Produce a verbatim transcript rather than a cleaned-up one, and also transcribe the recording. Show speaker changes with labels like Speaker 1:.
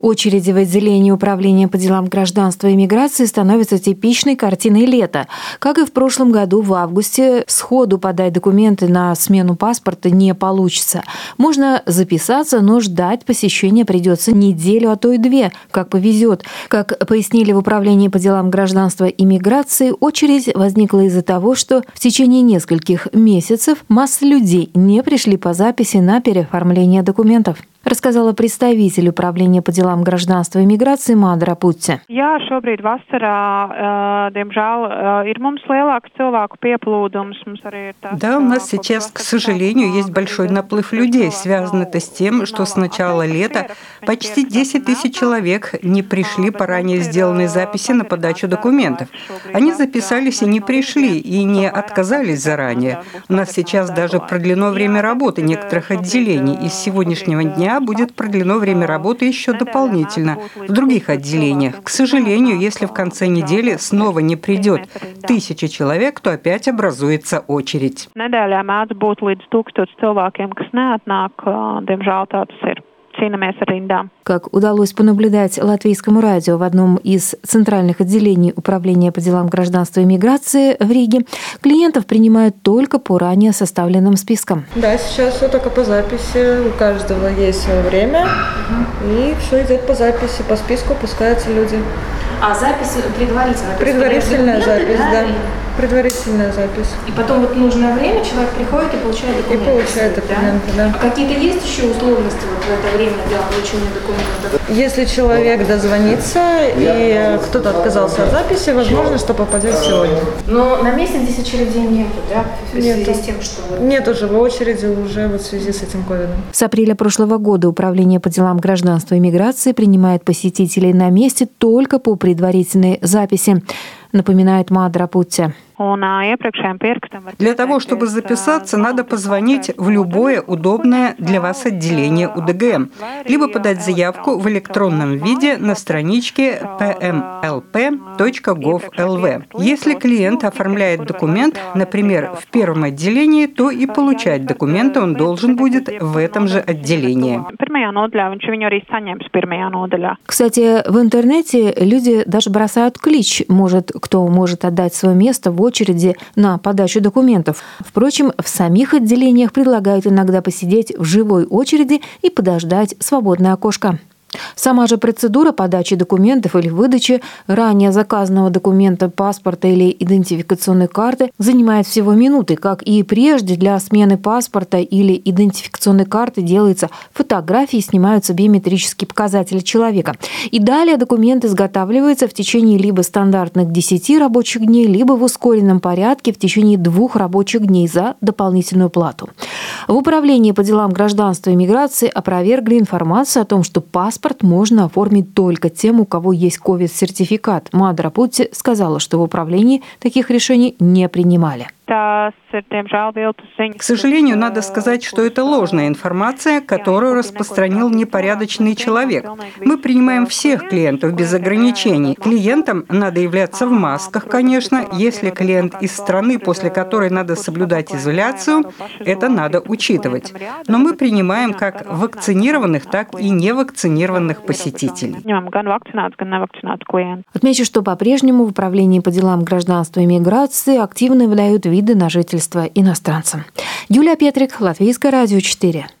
Speaker 1: Очереди в отделении Управления по делам гражданства и миграции становятся типичной картиной лета. Как и в прошлом году, в августе сходу подать документы на смену паспорта не получится. Можно записаться, но ждать посещения придется неделю, а то и две, как повезет. Как пояснили в Управлении по делам гражданства и миграции, очередь возникла из-за того, что в течение нескольких месяцев масса людей не пришли по записи на переоформление документов, рассказала представитель Управления по делам гражданства и миграции Мадара Путте.
Speaker 2: Да,
Speaker 3: у нас сейчас, к сожалению, есть большой наплыв людей. Связано это с тем, что с начала лета почти десять тысяч человек не пришли по ранее сделанной записи на подачу документов. Они записались и не пришли, и не отказались заранее. У нас сейчас даже продлено время работы некоторых отделений, и с сегодняшнего дня будет продлено время работы еще дополнительно в других отделениях. К сожалению, если в конце недели снова не придет тысяча человек, то опять образуется очередь.
Speaker 1: Как удалось понаблюдать латвийскому радио в одном из центральных отделений Управления по делам гражданства и миграции в Риге, клиентов принимают только по ранее составленным спискам.
Speaker 4: Да, сейчас все только по записи, у каждого есть свое время, и все идет по записи, по списку пускаются люди.
Speaker 5: А запись предварительная?
Speaker 4: Предварительная запись, да. Предварительная запись.
Speaker 5: И потом вот нужное время человек приходит и получает документы.
Speaker 4: И получает документы, да.
Speaker 5: да. А какие-то есть еще условности вот в это время для получения документов?
Speaker 4: Если человек дозвонится и кто-то отказался от записи, возможно, что попадет сегодня.
Speaker 5: Но на месте здесь очередей нету, да? В связи
Speaker 4: нету.
Speaker 5: с тем, что вот...
Speaker 4: Нет уже в очереди уже вот в связи с этим ковидом.
Speaker 1: С апреля прошлого года Управление по делам гражданства и миграции принимает посетителей на месте только по предварительной записи, напоминает Мадара Путте.
Speaker 3: Для того, чтобы записаться, надо позвонить в любое удобное для вас отделение УДГМ, либо подать заявку в электронном виде на страничке пи эм эл пи точка гов точка эл ви. Если клиент оформляет документ, например, в первом отделении, то и получать документы он должен будет в этом же отделении.
Speaker 1: Кстати, в интернете люди даже бросают клич, может, кто может отдать свое место в очереди на подачу документов. Впрочем, в самих отделениях предлагают иногда посидеть в живой очереди и подождать свободное окошко. Сама же процедура подачи документов или выдачи ранее заказанного документа, паспорта или идентификационной карты занимает всего минуты. Как и прежде, для смены паспорта или идентификационной карты делаются фотографии и снимаются биометрические показатели человека. И далее документ изготавливается в течение либо стандартных десяти рабочих дней, либо в ускоренном порядке в течение двух рабочих дней за дополнительную плату. В Управлении по делам гражданства и миграции опровергли информацию о том, что паспорт можно оформить только тем, у кого есть ковид-сертификат. Мадара Путте сказала, что в управлении таких решений не принимали.
Speaker 3: К сожалению, надо сказать, что это ложная информация, которую распространил непорядочный человек. Мы принимаем всех клиентов без ограничений. Клиентам надо являться в масках, конечно. Если клиент из страны, после которой надо соблюдать изоляцию, это надо учитывать. Но мы принимаем как вакцинированных, так и невакцинированных посетителей.
Speaker 1: Отмечу, что по-прежнему в Управлении по делам гражданства и миграции активно являют виды на жительство иностранцам. Юлия Петрик, Латвийское радио четыре.